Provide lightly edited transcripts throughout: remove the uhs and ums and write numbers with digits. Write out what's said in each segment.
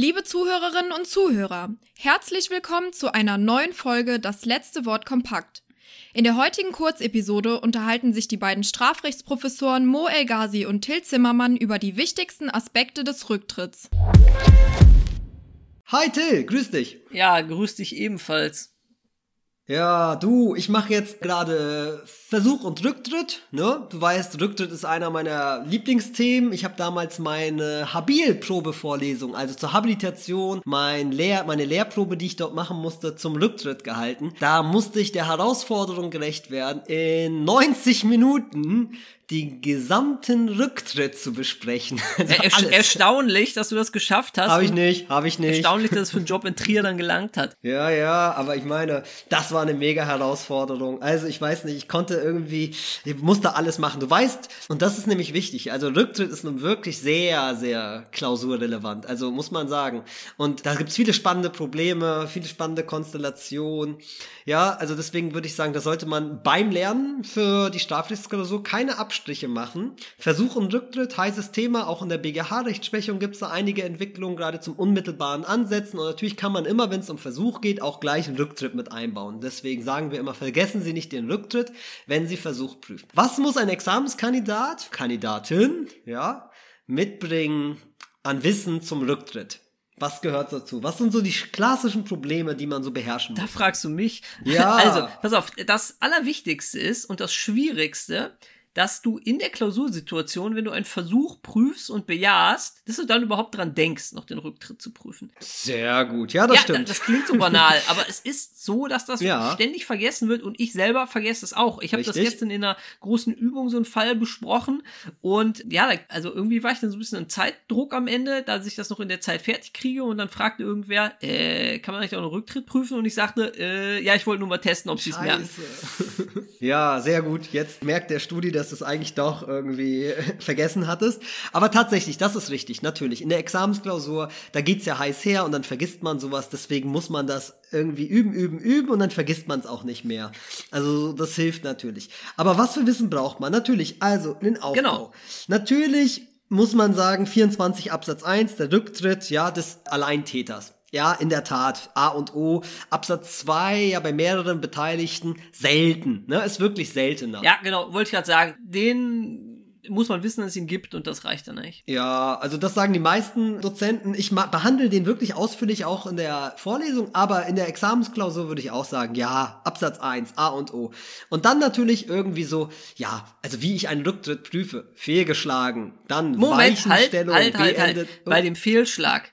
Liebe Zuhörerinnen und Zuhörer, herzlich willkommen zu einer neuen Folge Das letzte Wort kompakt. In der heutigen Kurzepisode unterhalten sich die beiden Strafrechtsprofessoren Mo El-Ghazi und Till Zimmermann über die wichtigsten Aspekte des Rücktritts. Hi Till, grüß dich. Ja, grüß dich ebenfalls. Ja, du, ich mache jetzt gerade Versuch und Rücktritt, ne? Du weißt, Rücktritt ist einer meiner Lieblingsthemen. Ich habe damals meine Habil-Probevorlesung, also zur Habilitation, meine Lehrprobe, die ich dort machen musste, zum Rücktritt gehalten. Da musste ich der Herausforderung gerecht werden, in 90 Minuten die gesamten Rücktritt zu besprechen. Also erstaunlich, dass du das geschafft hast. Hab ich nicht. Erstaunlich, dass es für einen Job in Trier dann gelangt hat. Ja, aber ich meine, das war eine mega Herausforderung. Also ich weiß nicht, ich musste alles machen. Du weißt, und das ist nämlich wichtig, also Rücktritt ist nun wirklich sehr, sehr klausurrelevant, also muss man sagen. Und da gibt's viele spannende Probleme, viele spannende Konstellationen. Ja, also deswegen würde ich sagen, da sollte man beim Lernen für die Strafrechtsklausur keine Abstriche machen. Versuch und Rücktritt, heißes Thema, auch in der BGH-Rechtsprechung gibt es da einige Entwicklungen, gerade zum unmittelbaren Ansetzen, und natürlich kann man immer, wenn es um Versuch geht, auch gleich einen Rücktritt mit einbauen. Deswegen sagen wir immer, vergessen Sie nicht den Rücktritt, wenn Sie Versuch prüfen. Was muss ein Examenskandidat, Kandidatin, ja, mitbringen an Wissen zum Rücktritt? Was gehört dazu? Was sind so die klassischen Probleme, die man so beherrschen muss? Da fragst du mich. Ja. Also, pass auf, das Allerwichtigste ist und das Schwierigste, dass du in der Klausursituation, wenn du einen Versuch prüfst und bejahst, dass du dann überhaupt dran denkst, noch den Rücktritt zu prüfen. Sehr gut, ja, das stimmt. Das klingt so banal, aber es ist so, dass das ständig vergessen wird und ich selber vergesse es auch. Ich habe das gestern in einer großen Übung so einen Fall besprochen und ja, also irgendwie war ich dann so ein bisschen in Zeitdruck am Ende, dass ich das noch in der Zeit fertig kriege und dann fragte irgendwer, kann man eigentlich auch einen Rücktritt prüfen? Und ich sagte, ja, ich wollte nur mal testen, ob sie es merken. Ja, sehr gut. Jetzt merkt der Studi, dass du es eigentlich doch irgendwie vergessen hattest. Aber tatsächlich, das ist richtig, natürlich. In der Examensklausur, da geht's ja heiß her und dann vergisst man sowas. Deswegen muss man das irgendwie üben und dann vergisst man es auch nicht mehr. Also das hilft natürlich. Aber was für Wissen braucht man? Natürlich, also den Aufbau. Genau. Natürlich muss man sagen, 24 Absatz 1, der Rücktritt, ja, des Alleintäters. Ja, in der Tat, A und O. Absatz 2, ja, bei mehreren Beteiligten selten, ne, ist wirklich seltener. Ja, genau, wollte ich gerade sagen, den muss man wissen, dass es ihn gibt und das reicht dann nicht. Ja, also das sagen die meisten Dozenten. Ich behandle den wirklich ausführlich auch in der Vorlesung, aber in der Examensklausur würde ich auch sagen, ja, Absatz 1, A und O. Und dann natürlich irgendwie so, ja, also wie ich einen Rücktritt prüfe, fehlgeschlagen, dann Weichenstellung, beendet. Bei dem Fehlschlag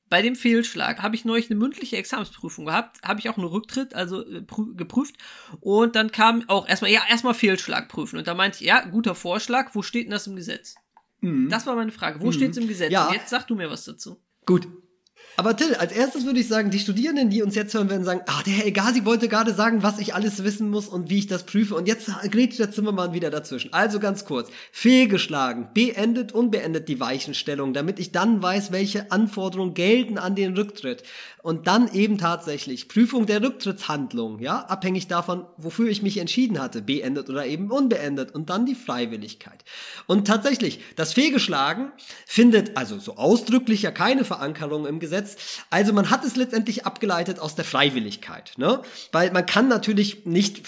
habe ich neulich eine mündliche Examensprüfung gehabt, habe ich auch einen Rücktritt, also geprüft und dann kam auch erstmal Fehlschlag prüfen und da meinte ich, ja, guter Vorschlag, wo steht denn das im Gesetz? Das war meine Frage, wo steht es im Gesetz? Ja. Und jetzt sag du mir was dazu. Gut. Aber Till, als erstes würde ich sagen, die Studierenden, die uns jetzt hören, werden sagen, der Herr El-Ghazi wollte gerade sagen, was ich alles wissen muss und wie ich das prüfe. Und jetzt grätscht der Zimmermann wieder dazwischen. Also ganz kurz. Fehlgeschlagen, beendet, unbeendet die Weichenstellung, damit ich dann weiß, welche Anforderungen gelten an den Rücktritt. Und dann eben tatsächlich Prüfung der Rücktrittshandlung, ja, abhängig davon, wofür ich mich entschieden hatte, beendet oder eben unbeendet, und dann die Freiwilligkeit. Und tatsächlich, das Fehlgeschlagen findet also so ausdrücklich ja keine Verankerung im Gesetz, also man hat es letztendlich abgeleitet aus der Freiwilligkeit, ne, weil man kann natürlich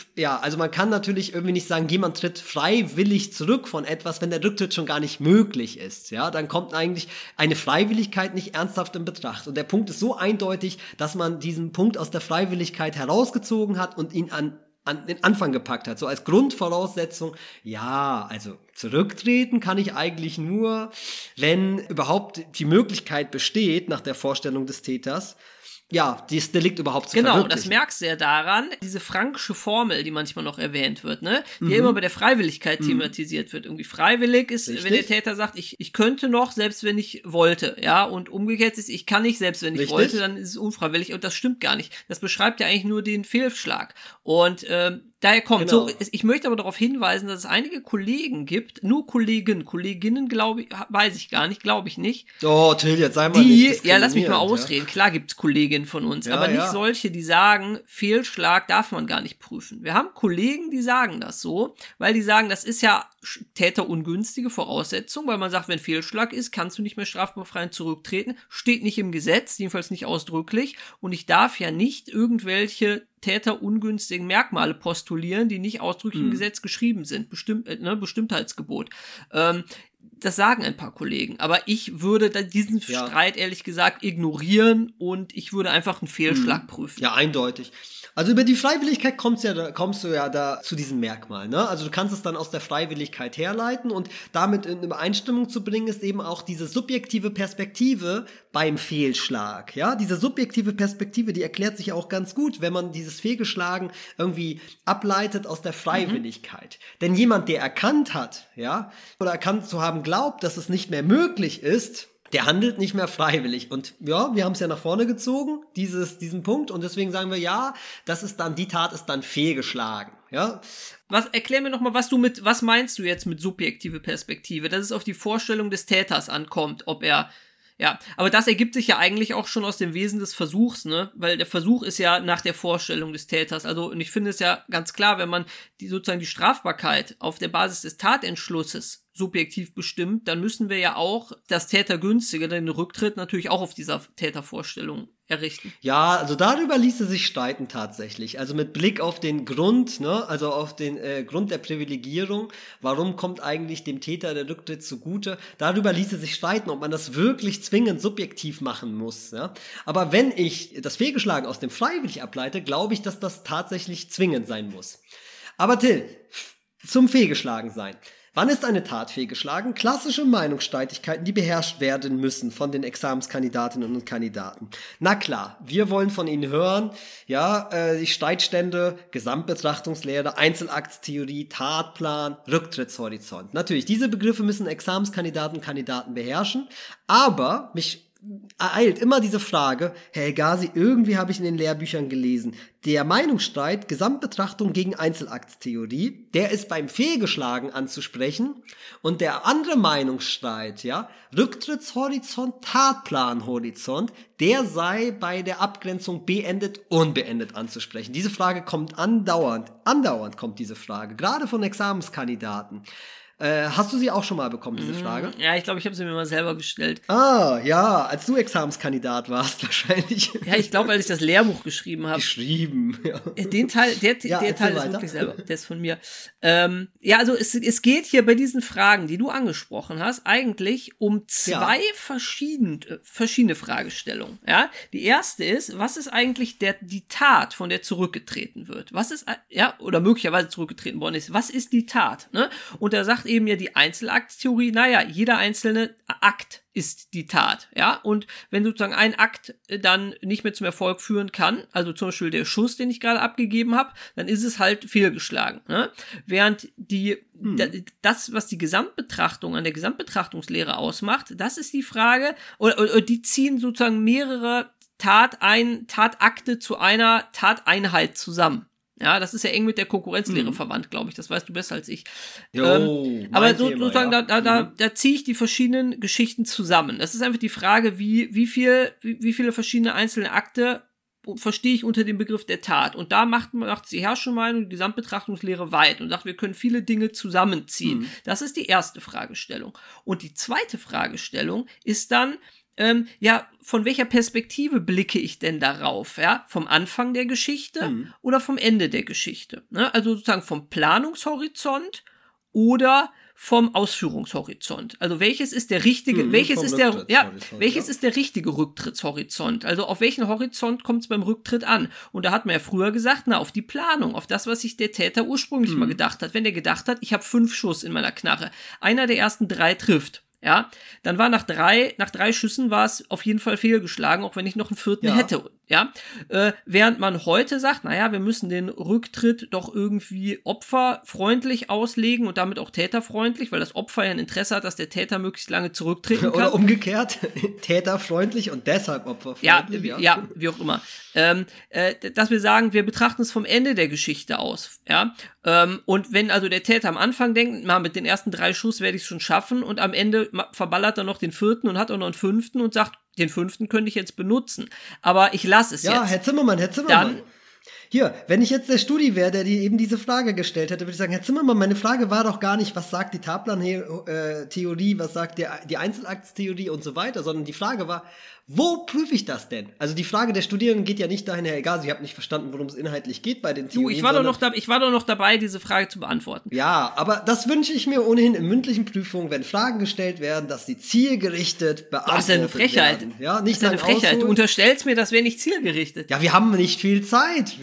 irgendwie nicht sagen, jemand tritt freiwillig zurück von etwas, wenn der Rücktritt schon gar nicht möglich ist, ja, dann kommt eigentlich eine Freiwilligkeit nicht ernsthaft in Betracht. Und der Punkt ist so eindeutig, dass man diesen Punkt aus der Freiwilligkeit herausgezogen hat und ihn an den Anfang gepackt hat. So als Grundvoraussetzung, ja, also zurücktreten kann ich eigentlich nur, wenn überhaupt die Möglichkeit besteht, nach der Vorstellung des Täters, ja, dieses Delikt überhaupt zu verwirklichen. Genau, das merkst du ja daran, diese Frankische Formel, die manchmal noch erwähnt wird, ne, die ja immer bei der Freiwilligkeit thematisiert wird. Irgendwie freiwillig ist, richtig, wenn der Täter sagt, ich könnte noch, selbst wenn ich wollte, ja, und umgekehrt ist, ich kann nicht, selbst wenn ich wollte, dann ist es unfreiwillig, und das stimmt gar nicht. Das beschreibt ja eigentlich nur den Fehlschlag. Und daher kommt. Genau. So, ich möchte aber darauf hinweisen, dass es einige Kollegen gibt, nur Kolleginnen, glaube ich, weiß ich gar nicht, glaube ich nicht. Oh, Till, jetzt sei mal nicht ja, lass mich mal ausreden. Klar gibt's Kolleginnen von uns, aber nicht solche, die sagen, Fehlschlag darf man gar nicht prüfen. Wir haben Kollegen, die sagen das so, weil die sagen, das ist ja täterungünstige Voraussetzung, weil man sagt, wenn Fehlschlag ist, kannst du nicht mehr strafbefreiend zurücktreten, steht nicht im Gesetz, jedenfalls nicht ausdrücklich, und ich darf ja nicht irgendwelche täterungünstigen Merkmale postulieren, die nicht ausdrücklich im Gesetz geschrieben sind, Bestimmtheitsgebot. Das sagen ein paar Kollegen, aber ich würde diesen Streit ehrlich gesagt ignorieren und ich würde einfach einen Fehlschlag prüfen. Ja, eindeutig. Also über die Freiwilligkeit kommst du ja da zu diesem Merkmal, ne? Also du kannst es dann aus der Freiwilligkeit herleiten und damit in Übereinstimmung zu bringen ist eben auch diese subjektive Perspektive beim Fehlschlag, ja? Diese subjektive Perspektive, die erklärt sich auch ganz gut, wenn man dieses Fehlgeschlagen irgendwie ableitet aus der Freiwilligkeit. Denn jemand, der erkannt hat, ja, oder erkannt zu haben glaubt, dass es nicht mehr möglich ist, der handelt nicht mehr freiwillig. Und ja, wir haben es ja nach vorne gezogen, diesen Punkt. Und deswegen sagen wir, ja, die Tat ist dann fehlgeschlagen. Ja. Erklär mir nochmal, was meinst du jetzt mit subjektive Perspektive? Dass es auf die Vorstellung des Täters ankommt, ob er, ja, aber das ergibt sich ja eigentlich auch schon aus dem Wesen des Versuchs, ne? Weil der Versuch ist ja nach der Vorstellung des Täters. Also, und ich finde es ja ganz klar, wenn man sozusagen die Strafbarkeit auf der Basis des Tatentschlusses subjektiv bestimmt, dann müssen wir ja auch das Tätergünstige, den Rücktritt natürlich auch auf dieser Tätervorstellung errichten. Ja, also darüber ließe sich streiten tatsächlich. Also mit Blick auf den Grund, ne, also auf den Grund der Privilegierung, warum kommt eigentlich dem Täter der Rücktritt zugute? Darüber ließe sich streiten, ob man das wirklich zwingend subjektiv machen muss. Ja? Aber wenn ich das Fehlgeschlagen aus dem freiwillig ableite, glaube ich, dass das tatsächlich zwingend sein muss. Aber Till, zum Fehlgeschlagensein. Wann ist eine Tat fehlgeschlagen? Klassische Meinungsstreitigkeiten, die beherrscht werden müssen von den Examenskandidatinnen und Kandidaten. Na klar, wir wollen von Ihnen hören, ja, die Streitstände, Gesamtbetrachtungslehre, Einzelaktstheorie, Tatplan, Rücktrittshorizont. Natürlich, diese Begriffe müssen Examenskandidaten und Kandidaten beherrschen, aber mich ereilt immer diese Frage, Herr El-Ghazi, irgendwie habe ich in den Lehrbüchern gelesen, der Meinungsstreit, Gesamtbetrachtung gegen Einzelaktstheorie, der ist beim Fehlgeschlagen anzusprechen und der andere Meinungsstreit, ja, Rücktrittshorizont, Tatplanhorizont, der sei bei der Abgrenzung beendet, unbeendet anzusprechen. Diese Frage kommt andauernd kommt diese Frage, gerade von Examenskandidaten. Hast du sie auch schon mal bekommen, diese Frage? Ja, ich glaube, ich habe sie mir mal selber gestellt. Ah, ja, als du Examenskandidat warst wahrscheinlich. Ja, ich glaube, als ich das Lehrbuch geschrieben habe. Ja. Den Teil, der Teil ist wirklich selber, der ist von mir. Ja, also es geht hier bei diesen Fragen, die du angesprochen hast, eigentlich um zwei verschiedene Fragestellungen. Ja, die erste ist, was ist eigentlich die Tat, von der zurückgetreten wird? Was ist, ja, oder möglicherweise zurückgetreten worden ist? Was ist die Tat? Ne? Und da sagt eben ja die Einzelaktstheorie, naja, jeder einzelne Akt ist die Tat, ja, und wenn sozusagen ein Akt dann nicht mehr zum Erfolg führen kann, also zum Beispiel der Schuss, den ich gerade abgegeben habe, dann ist es halt fehlgeschlagen, ne? Während das, was die Gesamtbetrachtung an der Gesamtbetrachtungslehre ausmacht, das ist die Frage, oder die ziehen sozusagen mehrere Tatakte zu einer Tateinheit zusammen. Ja, das ist ja eng mit der Konkurrenzlehre verwandt, glaube ich. Das weißt du besser als ich. Aber sozusagen, da ziehe ich die verschiedenen Geschichten zusammen. Das ist einfach die Frage, wie viele verschiedene einzelne Akte verstehe ich unter dem Begriff der Tat. Und da macht die herrschende Meinung, die Gesamtbetrachtungslehre weit und sagt, wir können viele Dinge zusammenziehen. Das ist die erste Fragestellung. Und die zweite Fragestellung ist dann, von welcher Perspektive blicke ich denn darauf? Ja? Vom Anfang der Geschichte oder vom Ende der Geschichte? Ne? Also sozusagen vom Planungshorizont oder vom Ausführungshorizont. Also welches ist der richtige, welches ist der richtige Rücktrittshorizont? Also auf welchen Horizont kommt es beim Rücktritt an? Und da hat man ja früher gesagt, auf die Planung, auf das, was sich der Täter ursprünglich mal gedacht hat. Wenn der gedacht hat, ich habe 5 Schuss in meiner Knarre, einer der ersten 3 trifft. Ja, dann war nach drei Schüssen war es auf jeden Fall fehlgeschlagen, auch wenn ich noch einen 4. hätte. Ja, während man heute sagt, naja, wir müssen den Rücktritt doch irgendwie opferfreundlich auslegen und damit auch täterfreundlich, weil das Opfer ja ein Interesse hat, dass der Täter möglichst lange zurücktreten kann. Oder umgekehrt, täterfreundlich und deshalb opferfreundlich. Ja, wie auch immer. Dass wir sagen, wir betrachten es vom Ende der Geschichte aus. Ja, und wenn also der Täter am Anfang denkt, mit den ersten 3 Schuss werde ich es schon schaffen und am Ende verballert er noch den 4. und hat auch noch einen 5. und sagt, den 5. könnte ich jetzt benutzen. Aber ich lasse es jetzt. Ja, Herr Zimmermann. Dann, hier, wenn ich jetzt der Studi wäre, der dir eben diese Frage gestellt hätte, würde ich sagen, Herr Zimmermann, meine Frage war doch gar nicht, was sagt die Taplern-Theorie, was sagt die Einzelaktstheorie und so weiter, sondern die Frage war, wo prüfe ich das denn? Also die Frage der Studierenden geht ja nicht dahin, Herr Elgazi, ich habe nicht verstanden, worum es inhaltlich geht bei den Theorien. Ich war doch noch dabei, diese Frage zu beantworten. Ja, aber das wünsche ich mir ohnehin in mündlichen Prüfungen, wenn Fragen gestellt werden, dass sie zielgerichtet beantwortet werden. Das ist eine Frechheit. Ja, nicht das ist eine Frechheit. Du unterstellst mir, das wäre nicht zielgerichtet. Ja, wir haben nicht viel Zeit.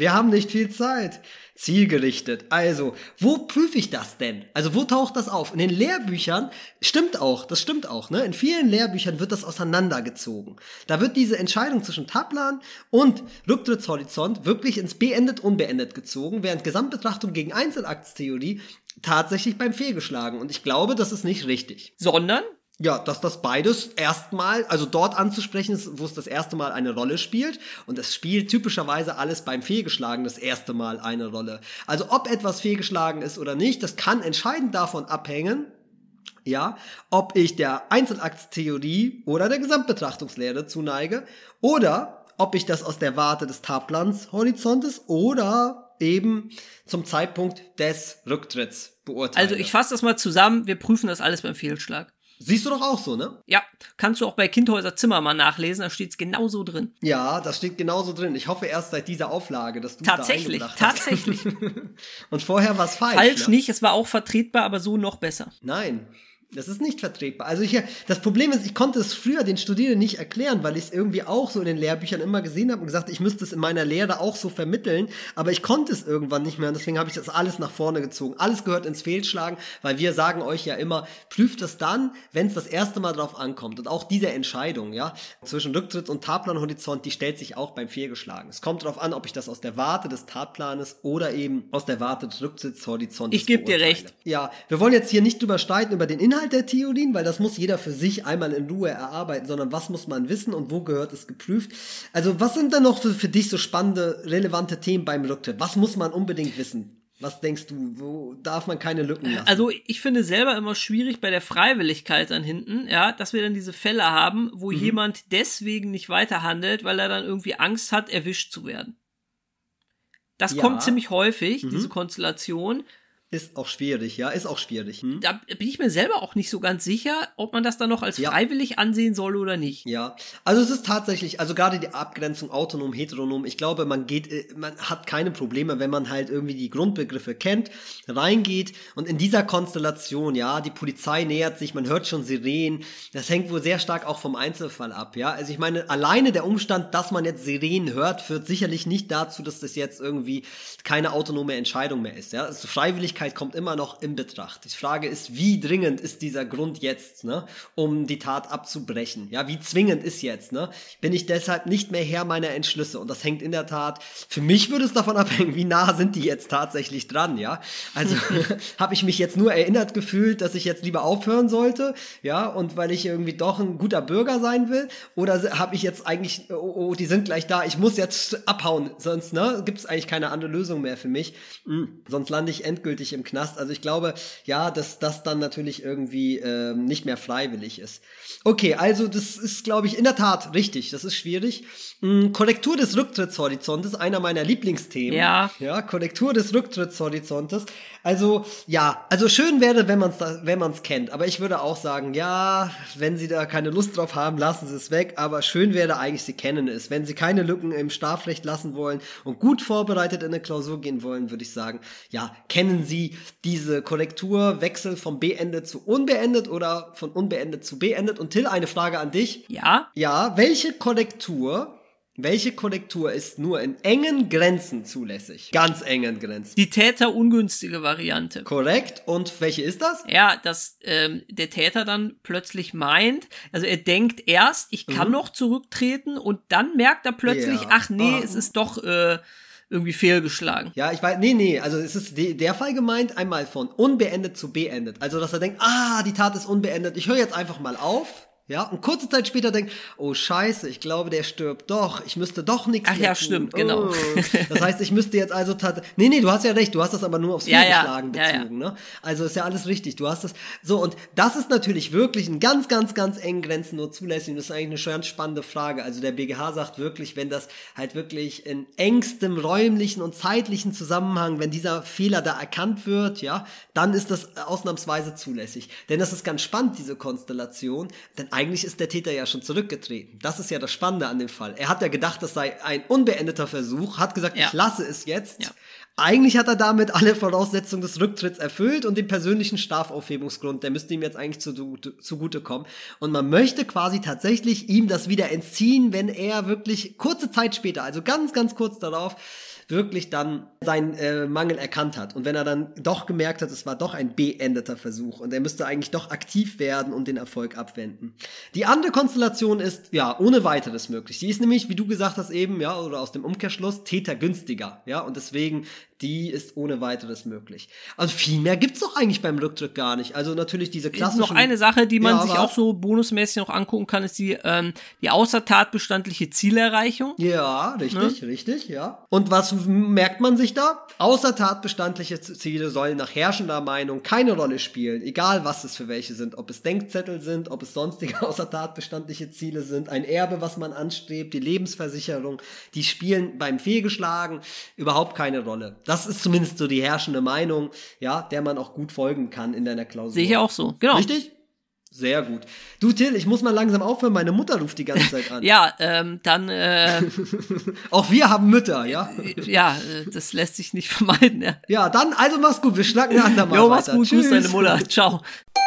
Zielgerichtet. Also, wo prüfe ich das denn? Also, wo taucht das auf? In den Lehrbüchern das stimmt auch, ne? In vielen Lehrbüchern wird das auseinandergezogen. Da wird diese Entscheidung zwischen Taplern und Rücktrittshorizont wirklich ins beendet-unbeendet gezogen, während Gesamtbetrachtung gegen Einzelaktstheorie tatsächlich beim Fehlgeschlagen. Und ich glaube, das ist nicht richtig. Sondern? Ja, dass das beides erstmal, also dort anzusprechen ist, wo es das erste Mal eine Rolle spielt. Und es spielt typischerweise alles beim Fehlgeschlagen das erste Mal eine Rolle. Also ob etwas fehlgeschlagen ist oder nicht, das kann entscheidend davon abhängen, ja, ob ich der Einzelaktstheorie oder der Gesamtbetrachtungslehre zuneige oder ob ich das aus der Warte des Taplanshorizontes oder eben zum Zeitpunkt des Rücktritts beurteile. Also ich fasse das mal zusammen, wir prüfen das alles beim Fehlschlag. Siehst du doch auch so, ne? Ja, kannst du auch bei Kindhäuser Zimmermann nachlesen, da steht's genauso drin. Ja, das steht genauso drin. Ich hoffe erst seit dieser Auflage, dass du Tatsächlich. Und vorher war es falsch. Falsch ne? Nicht, es war auch vertretbar, aber so noch besser. Nein. Das ist nicht vertretbar. Also das Problem ist, ich konnte es früher den Studierenden nicht erklären, weil ich es irgendwie auch so in den Lehrbüchern immer gesehen habe und gesagt, ich müsste es in meiner Lehre auch so vermitteln, aber ich konnte es irgendwann nicht mehr und deswegen habe ich das alles nach vorne gezogen. Alles gehört ins Fehlschlagen, weil wir sagen euch ja immer, prüft es dann, wenn es das erste Mal drauf ankommt. Und auch diese Entscheidung, ja, zwischen Rücktritt und Tatplanhorizont, die stellt sich auch beim Fehlgeschlagen. Es kommt darauf an, ob ich das aus der Warte des Tatplanes oder eben aus der Warte des Rücktrittshorizonts Ich gebe dir recht. Ja, wir wollen jetzt hier nicht drüber streiten, über den Inhalt der Theorien, weil das muss jeder für sich einmal in Ruhe erarbeiten, sondern was muss man wissen und wo gehört es geprüft. Also was sind denn noch für dich so spannende, relevante Themen beim Rücktritt? Was muss man unbedingt wissen? Was denkst du, wo darf man keine Lücken lassen? Also ich finde selber immer schwierig bei der Freiwilligkeit dann hinten, ja, dass wir dann diese Fälle haben, wo jemand deswegen nicht weiterhandelt, weil er dann irgendwie Angst hat, erwischt zu werden. Das kommt ziemlich häufig, diese Konstellation. Ist auch schwierig, ja, ist auch schwierig. Da bin ich mir selber auch nicht so ganz sicher, ob man das dann noch als freiwillig ansehen soll oder nicht. Ja, also es ist tatsächlich, also gerade die Abgrenzung autonom, heteronom, ich glaube, man hat keine Probleme, wenn man halt irgendwie die Grundbegriffe kennt, reingeht und in dieser Konstellation, ja, die Polizei nähert sich, man hört schon Sirenen, das hängt wohl sehr stark auch vom Einzelfall ab, ja, also ich meine, alleine der Umstand, dass man jetzt Sirenen hört, führt sicherlich nicht dazu, dass das jetzt irgendwie keine autonome Entscheidung mehr ist, ja, also Freiwilligkeit kommt immer noch in Betracht. Die Frage ist, wie dringend ist dieser Grund jetzt, ne, um die Tat abzubrechen? Ja, wie zwingend ist jetzt, ne? Bin ich deshalb nicht mehr Herr meiner Entschlüsse? Und das hängt in der Tat, für mich würde es davon abhängen, wie nah sind die jetzt tatsächlich dran, ja? Also, habe ich mich jetzt nur erinnert gefühlt, dass ich jetzt lieber aufhören sollte, ja? Und weil ich irgendwie doch ein guter Bürger sein will? Oder habe ich jetzt eigentlich, oh, die sind gleich da, ich muss jetzt abhauen, sonst, ne, gibt es eigentlich keine andere Lösung mehr für mich. Sonst lande ich endgültig im Knast. Also ich glaube, ja, dass das dann natürlich irgendwie nicht mehr freiwillig ist. Okay, also das ist, glaube ich, in der Tat richtig. Das ist schwierig. Korrektur des Rücktrittshorizontes, einer meiner Lieblingsthemen. Ja, Korrektur des Rücktrittshorizontes. Also, ja, also schön wäre, wenn man es kennt. Aber ich würde auch sagen, ja, wenn Sie da keine Lust drauf haben, lassen Sie es weg. Aber schön wäre eigentlich, Sie kennen es. Wenn Sie keine Lücken im Strafrecht lassen wollen und gut vorbereitet in eine Klausur gehen wollen, würde ich sagen, ja, kennen Sie diese Korrektur, Wechsel vom beendet zu unbeendet oder von unbeendet zu beendet. Und Till, eine Frage an dich. Ja? Ja, welche Korrektur Welche Korrektur ist nur in engen Grenzen zulässig? Ganz engen Grenzen. Die täterungünstige Variante. Korrekt. Und welche ist das? Ja, dass der Täter dann plötzlich meint, also er denkt erst, ich kann noch zurücktreten und dann merkt er plötzlich, ach nee, es ist doch irgendwie fehlgeschlagen. Ja, ich weiß, nee, also es ist der Fall gemeint, einmal von unbeendet zu beendet. Also, dass er denkt, die Tat ist unbeendet, ich höre jetzt einfach mal auf. Ja, und kurze Zeit später denkt, oh Scheiße, ich glaube, der stirbt doch, ich müsste doch nichts mehr tun. Ach ja, stimmt, genau. Das heißt, ich müsste jetzt also Nee, du hast ja recht, du hast das aber nur aufs Fehlgeschlagen bezogen, ne? Also ist ja alles richtig, du hast das, so, und das ist natürlich wirklich in ganz, ganz, ganz engen Grenzen nur zulässig, und das ist eigentlich eine ganz spannende Frage. Also der BGH sagt wirklich, wenn das halt wirklich in engstem räumlichen und zeitlichen Zusammenhang, wenn dieser Fehler da erkannt wird, ja, dann ist das ausnahmsweise zulässig. Denn das ist ganz spannend, diese Konstellation, denn eigentlich ist der Täter ja schon zurückgetreten. Das ist ja das Spannende an dem Fall. Er hat ja gedacht, das sei ein unbeendeter Versuch, hat gesagt, ich lasse es jetzt. Ja. Eigentlich hat er damit alle Voraussetzungen des Rücktritts erfüllt und den persönlichen Strafaufhebungsgrund, der müsste ihm jetzt eigentlich zugutekommen. Und man möchte quasi tatsächlich ihm das wieder entziehen, wenn er wirklich kurze Zeit später, also ganz, ganz kurz darauf, wirklich dann seinen Mangel erkannt hat. Und wenn er dann doch gemerkt hat, es war doch ein beendeter Versuch und er müsste eigentlich doch aktiv werden und den Erfolg abwenden. Die andere Konstellation ist, ja, ohne weiteres möglich. Die ist nämlich, wie du gesagt hast eben, ja, oder aus dem Umkehrschluss, tätergünstiger, ja, und deswegen, die ist ohne weiteres möglich. Also viel mehr gibt's doch eigentlich beim Rücktritt gar nicht. Also natürlich diese klassischen... Noch eine Sache, die man sich auch so bonusmäßig noch angucken kann, ist die außertatbestandliche Zielerreichung. Ja, richtig, ja. Und was merkt man sich da? Außertatbestandliche Ziele sollen nach herrschender Meinung keine Rolle spielen, egal was es für welche sind, ob es Denkzettel sind, ob es sonstige außertatbestandliche Ziele sind, ein Erbe, was man anstrebt, die Lebensversicherung, die spielen beim Fehlgeschlagen überhaupt keine Rolle. Das ist zumindest so die herrschende Meinung, ja, der man auch gut folgen kann in deiner Klausur. Sehe ich auch so, genau. Richtig? Sehr gut. Du, Till, ich muss mal langsam aufhören, meine Mutter ruft die ganze Zeit an. Ja, dann auch wir haben Mütter, ja? Ja, das lässt sich nicht vermeiden, ja. Ja, dann, also mach's gut, wir schnacken ein andermal weiter. Jo, mach's gut, Tschüss. Grüß deine Mutter, ciao.